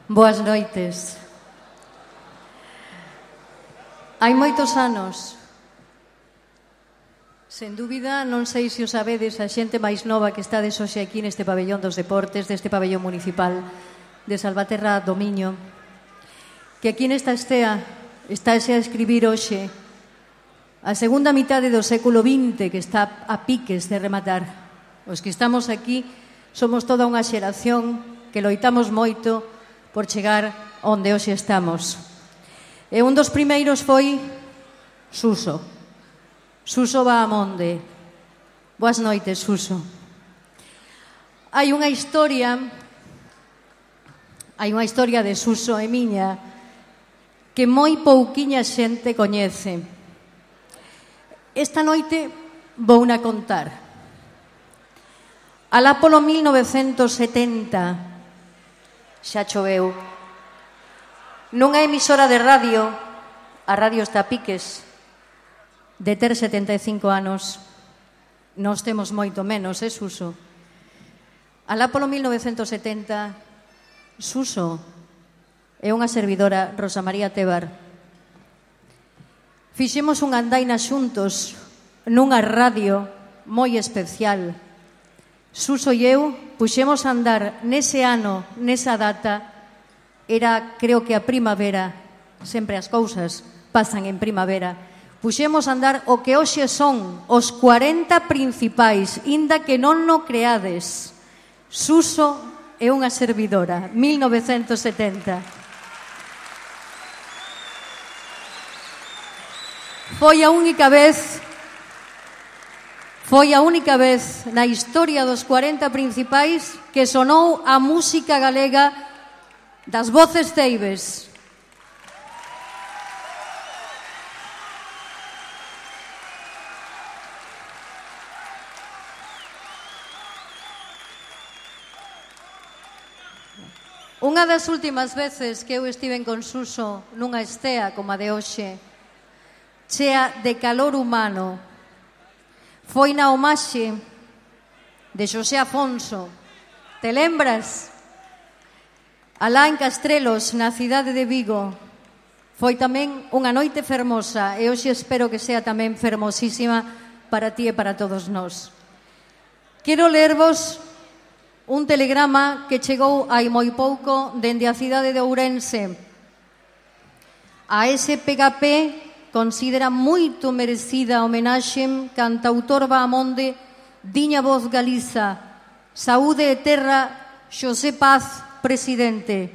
Boas noites. Hai moitos anos, sen dúbida, non sei se o sabedes, a xente máis nova que está hoxe aquí neste pabellón dos deportes, deste pabellón municipal de Salvaterra do Miño, que aquí nesta estea estáse a escribir hoxe a segunda mitade do século XX, que está a piques de rematar. Os que estamos aquí somos toda unha xeración que loitamos moito por chegar onde hoxe estamos. E un dos primeiros foi Suso. Suso Bahamonde. Boas noites, Suso. Hai unha historia de Suso e miña que moi pouquiña xente coñece. Esta noite vou na contar. Alá polo 1970 xa choveu. Nunha emisora de radio, a radio está a piques de ter 75 anos, nós temos moito menos, Suso? Alá polo 1970, Suso é unha servidora, Rosa María Tebar. Fixemos unha andaina xuntos nunha radio moi especial. Suso e eu puxemos a andar nese ano, nesa data, era, creo que a primavera, sempre as cousas pasan en primavera, puxemos a andar o que hoxe son os 40 principais, inda que non no creades. Suso é unha servidora, 1970. Foi a única vez na historia dos 40 principais que sonou a música galega das voces ceibes. Unha das últimas veces que eu estiven con Suso nunha estea como a de hoxe, chea de calor humano, foi na homaxe de Xosé Afonso. Te lembras? Alá en Castrelos, na cidade de Vigo. Foi tamén unha noite fermosa e hoxe espero que sea tamén fermosísima para ti e para todos nós. Quero lervos un telegrama que chegou hai moi pouco dende a cidade de Ourense. A SPKP considera moito merecida a homenaxe cantautor Bahamonde, diña voz Galiza, saúde e terra, Xosé Paz, presidente.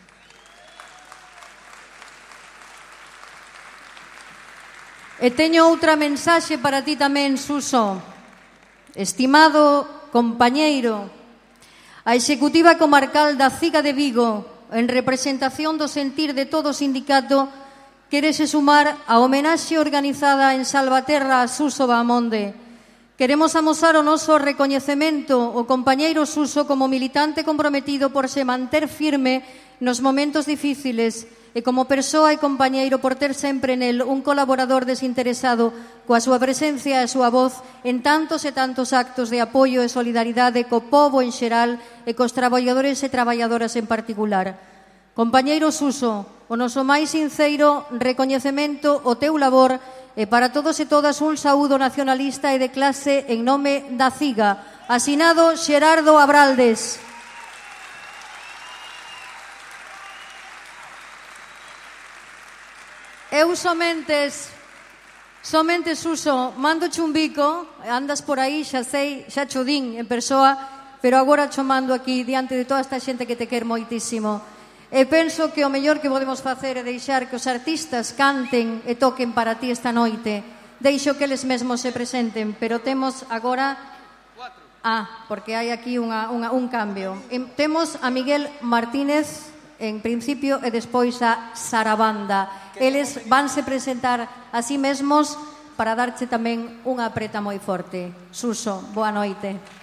E teño outra mensaxe para ti tamén, Suso. Estimado compañeiro, a Executiva Comarcal da Ciga de Vigo, en representación do sentir de todo o sindicato, quérese sumar a homenaxe organizada en Salvaterra a Suso Bahamonde. Queremos amosar o noso recoñecemento ao compañeiro Suso como militante comprometido por se manter firme nos momentos difíciles e como persoa e compañeiro por ter sempre nel un colaborador desinteresado coa súa presencia e a súa voz en tantos e tantos actos de apoio e solidaridade co pobo en xeral e cos traballadores e traballadoras en particular. Compañeiro Suso, o noso máis sinceiro recoñecemento ao teu labor e para todos e todas un saúdo nacionalista e de clase en nome da CIGA. Asinado Xerardo Abraldes. Eu somente, Suso, mándoche un bico, andas por aí, xa sei, xa cho din en persoa, pero agora cho mando aquí diante de toda esta xente que te quer moitísimo. E penso que o mellor que podemos facer é deixar que os artistas canten e toquen para ti esta noite. Deixo que eles mesmos se presenten, pero temos agora... porque hai aquí un cambio. Temos a Miguel Martínez, en principio, e despois a Sarabanda. Eles vanse presentar a sí mesmos para darche tamén unha apreta moi forte. Suso, boa noite.